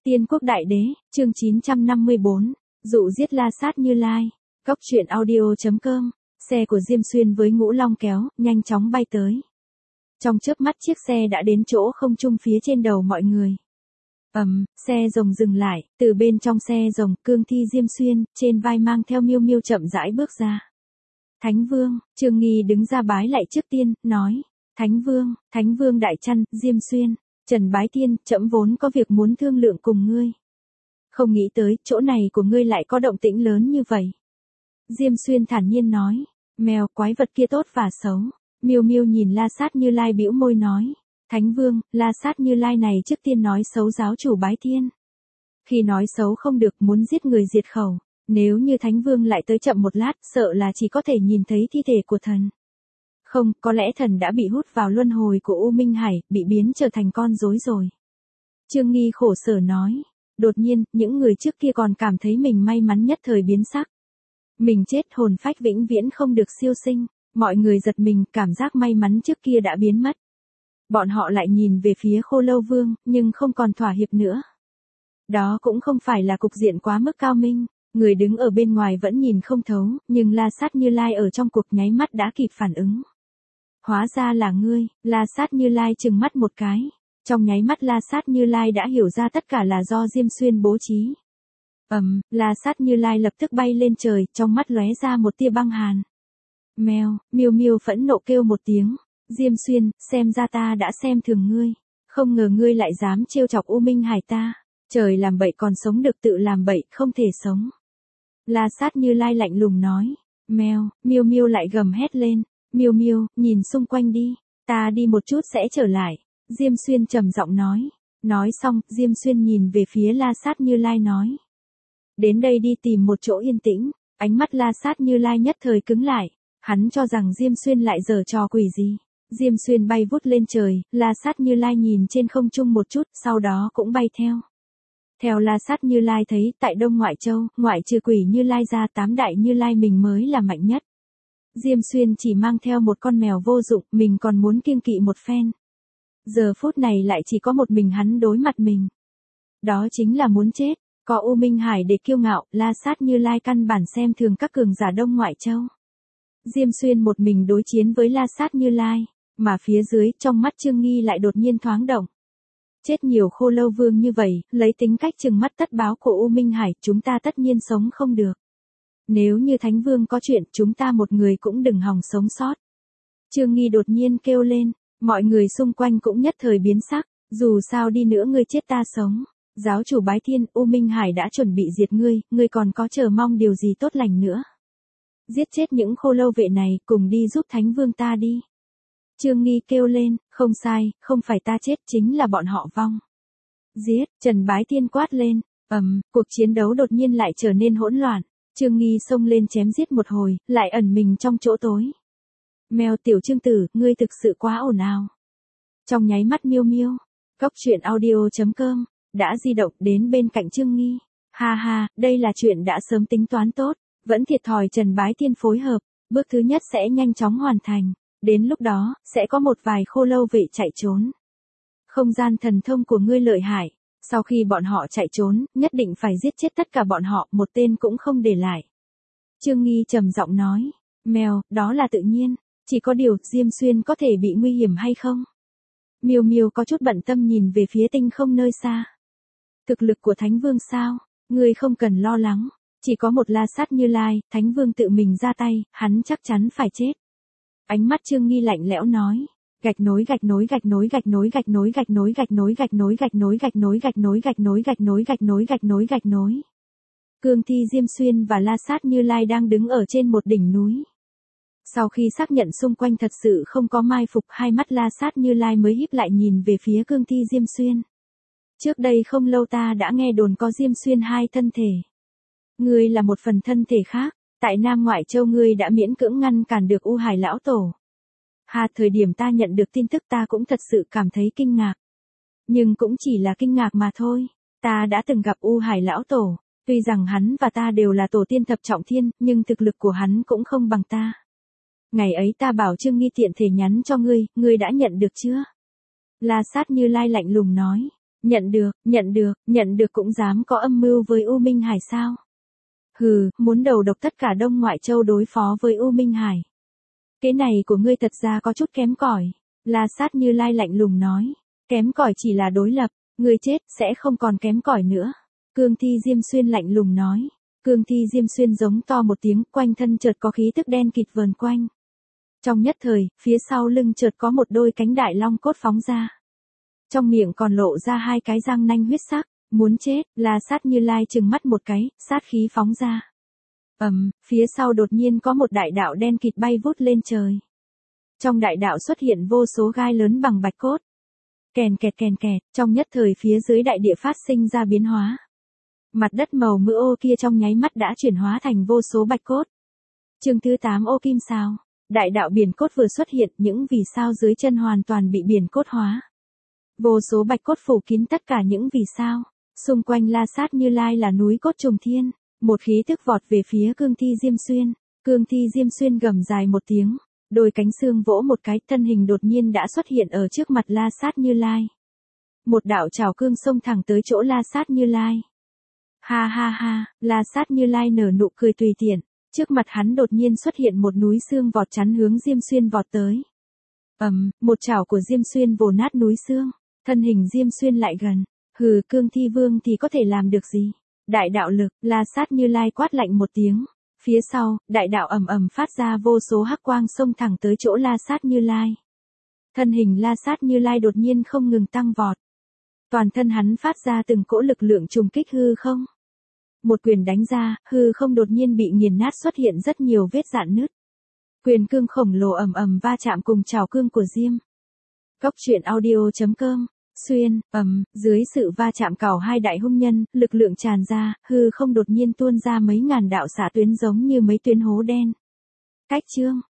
Tiên Quốc Đại Đế, chương 954, dụ giết La Sát Như Lai. Cóc truyện audio.com, xe của Diêm Xuyên với Ngũ Long kéo, nhanh chóng bay tới. Trong chớp mắt chiếc xe đã đến chỗ không trung phía trên đầu mọi người. Xe rồng dừng lại, từ bên trong xe rồng, cương thi Diêm Xuyên, trên vai mang theo Miêu Miêu chậm rãi bước ra. Thánh Vương, Trương Nghi đứng ra bái lạy trước tiên, nói, Thánh Vương Đại Trăn, Diêm Xuyên, Trần Bái Tiên, trẫm vốn có việc muốn thương lượng cùng ngươi. Không nghĩ tới, chỗ này của ngươi lại có động tĩnh lớn như vậy. Diêm Xuyên thản nhiên nói, mèo, quái vật kia tốt và xấu. Miêu Miêu nhìn La Sát Như Lai bĩu môi nói, Thánh Vương, La Sát Như Lai này trước tiên nói xấu giáo chủ Bái Tiên. Khi nói xấu không được, muốn giết người diệt khẩu. Nếu như Thánh Vương lại tới chậm một lát, sợ là chỉ có thể nhìn thấy thi thể của thần. Không, có lẽ thần đã bị hút vào luân hồi của U Minh Hải, bị biến trở thành con rối rồi. Trương Nghi khổ sở nói. Đột nhiên, những người trước kia còn cảm thấy mình may mắn nhất thời biến sắc. Mình chết, hồn phách vĩnh viễn không được siêu sinh. Mọi người giật mình, cảm giác may mắn trước kia đã biến mất. Bọn họ lại nhìn về phía Khô Lâu Vương, nhưng không còn thỏa hiệp nữa. Đó cũng không phải là cục diện quá mức cao minh. Người đứng ở bên ngoài vẫn nhìn không thấu, nhưng La Sát Như Lai ở trong cuộc nháy mắt đã kịp phản ứng. Hóa ra là ngươi. La Sát Như Lai trừng mắt một cái. Trong nháy mắt La Sát Như Lai đã hiểu ra tất cả là do Diêm Xuyên bố trí. La Sát Như Lai lập tức bay lên trời, trong mắt lóe ra một tia băng hàn. Mèo, Miêu Miêu phẫn nộ kêu một tiếng. Diêm Xuyên, xem ra ta đã xem thường ngươi. Không ngờ ngươi lại dám trêu chọc U Minh Hải ta. Trời làm bậy còn sống được, tự làm bậy không thể sống. La Sát Như Lai lạnh lùng nói. Mèo, Miêu Miêu lại gầm hét lên. Miêu Miêu, nhìn xung quanh đi. Ta đi một chút sẽ trở lại. Diêm Xuyên trầm giọng nói. Nói xong, Diêm Xuyên nhìn về phía La Sát Như Lai nói. Đến đây đi, tìm một chỗ yên tĩnh. Ánh mắt La Sát Như Lai nhất thời cứng lại. Hắn cho rằng Diêm Xuyên lại giở trò quỷ gì. Diêm Xuyên bay vút lên trời, La Sát Như Lai nhìn trên không trung một chút, sau đó cũng bay theo. Theo La Sát Như Lai thấy, tại Đông Ngoại Châu, ngoại trừ quỷ Như Lai ra, 8 đại Như Lai mình mới là mạnh nhất. Diêm Xuyên chỉ mang theo một con mèo vô dụng, mình còn muốn kiêng kỵ một phen. Giờ phút này lại chỉ có một mình hắn đối mặt mình. Đó chính là muốn chết. Có U Minh Hải để kiêu ngạo, La Sát Như Lai căn bản xem thường các cường giả Đông Ngoại Châu. Diêm Xuyên một mình đối chiến với La Sát Như Lai, mà phía dưới, trong mắt Trương Nghi lại đột nhiên thoáng động. Chết nhiều Khô Lâu Vương như vậy, lấy tính cách trừng mắt tất báo của U Minh Hải, chúng ta tất nhiên sống không được. Nếu như Thánh Vương có chuyện, chúng ta một người cũng đừng hòng sống sót. Trương Nghi đột nhiên kêu lên, mọi người xung quanh cũng nhất thời biến sắc, dù sao đi nữa ngươi chết ta sống. Giáo chủ Bái Tiên, U Minh Hải đã chuẩn bị diệt ngươi còn có chờ mong điều gì tốt lành nữa. Giết chết những Khô Lâu vệ này, cùng đi giúp Thánh Vương ta đi. Trương Nghi kêu lên, không sai, không phải ta chết, chính là bọn họ vong. Giết, Trần Bái Tiên quát lên. Cuộc chiến đấu đột nhiên lại trở nên hỗn loạn. Trương Nghi xông lên chém giết một hồi, lại ẩn mình trong chỗ tối. Mèo, tiểu Trương tử, ngươi thực sự quá ồn ào. Trong nháy mắt Miêu Miêu, Cóc truyện audio.com, đã di động đến bên cạnh Trương Nghi. Ha ha, đây là chuyện đã sớm tính toán tốt, vẫn thiệt thòi Trần Bái Tiên phối hợp, bước thứ nhất sẽ nhanh chóng hoàn thành. Đến lúc đó, sẽ có một vài Khô Lâu vệ chạy trốn. Không gian thần thông của ngươi lợi hại, sau khi bọn họ chạy trốn, nhất định phải giết chết tất cả bọn họ, một tên cũng không để lại. Trương Nghi trầm giọng nói, mèo, đó là tự nhiên, chỉ có điều, Diêm Xuyên có thể bị nguy hiểm hay không? Miêu Miêu có chút bận tâm nhìn về phía tinh không nơi xa. Thực lực của Thánh Vương sao? Ngươi không cần lo lắng, chỉ có một La Sát Như Lai, Thánh Vương tự mình ra tay, hắn chắc chắn phải chết. Ánh mắt Trương Nghi lạnh lẽo nói, gạch nối. Cương thi Diêm Xuyên và La Sát Như Lai đang đứng ở trên một đỉnh núi. Sau khi xác nhận xung quanh thật sự không có mai phục, hai mắt La Sát Như Lai mới híp lại nhìn về phía cương thi Diêm Xuyên. Trước đây không lâu ta đã nghe đồn có Diêm Xuyên hai thân thể. Ngươi là một phần thân thể khác. Tại Nam Ngoại Châu ngươi đã miễn cưỡng ngăn cản được U Hải Lão Tổ. Thời điểm ta nhận được tin tức ta cũng thật sự cảm thấy kinh ngạc. Nhưng cũng chỉ là kinh ngạc mà thôi. Ta đã từng gặp U Hải Lão Tổ. Tuy rằng hắn và ta đều là tổ tiên thập trọng thiên, nhưng thực lực của hắn cũng không bằng ta. Ngày ấy ta bảo Trương Nghi tiện thể nhắn cho ngươi đã nhận được chưa? La Sát Như Lai lạnh lùng nói. nhận được cũng dám có âm mưu với U Minh Hải sao? Hừ, muốn đầu độc tất cả Đông Ngoại Châu đối phó với U Minh Hải. Cái này của ngươi thật ra có chút kém cỏi. La Sát Như Lai lạnh lùng nói. Kém cỏi chỉ là đối lập, ngươi chết, sẽ không còn kém cỏi nữa. Cương Thi Diêm Xuyên lạnh lùng nói. Cương Thi Diêm Xuyên giống to một tiếng, quanh thân chợt có khí tức đen kịt vờn quanh. Trong nhất thời, phía sau lưng chợt có một đôi cánh đại long cốt phóng ra. Trong miệng còn lộ ra hai cái răng nanh huyết sắc, muốn chết, La Sát Như Lai trừng mắt một cái, sát khí phóng ra. Phía sau đột nhiên có một đại đạo đen kịt bay vút lên trời. Trong đại đạo xuất hiện vô số gai lớn bằng bạch cốt. Kèn kẹt, trong nhất thời phía dưới đại địa phát sinh ra biến hóa. Mặt đất màu mỡ ô kia trong nháy mắt đã chuyển hóa thành vô số bạch cốt. Chương thứ 8 ô kim sao. Đại đạo biển cốt vừa xuất hiện, những vì sao dưới chân hoàn toàn bị biển cốt hóa. Vô số bạch cốt phủ kín tất cả những vì sao. Xung quanh La Sát Như Lai là núi cốt trùng thiên. Một khí tức vọt về phía Cương Thi Diêm Xuyên. Cương Thi Diêm Xuyên gầm dài một tiếng. Đôi cánh xương vỗ một cái, thân hình đột nhiên đã xuất hiện ở trước mặt La Sát Như Lai. Một đạo trảo cương xông thẳng tới chỗ La Sát Như Lai. Ha ha ha, La Sát Như Lai nở nụ cười tùy tiện. Trước mặt hắn đột nhiên xuất hiện một núi xương vọt chắn hướng Diêm Xuyên vọt tới. Một chảo của Diêm Xuyên vồ nát núi xương. Thân hình Diêm Xuyên lại gần. Hừ, Cương Thi Vương thì có thể làm được gì? Đại đạo lực, La Sát Như Lai quát lạnh một tiếng. Phía sau, đại đạo ầm phát ra vô số hắc quang xông thẳng tới chỗ La Sát Như Lai. Thân hình La Sát Như Lai đột nhiên không ngừng tăng vọt. Toàn thân hắn phát ra từng cỗ lực lượng trùng kích hư không. Một quyền đánh ra, hư không đột nhiên bị nghiền nát, xuất hiện rất nhiều vết rạn nứt. Quyền cương khổng lồ ầm va chạm cùng trảo cương của Diêm. Cốc truyện audio.com. Xuyên, dưới sự va chạm cào hai đại hung nhân, lực lượng tràn ra, hư không đột nhiên tuôn ra mấy ngàn đạo xạ tuyến giống như mấy tuyến hố đen. Cách chương.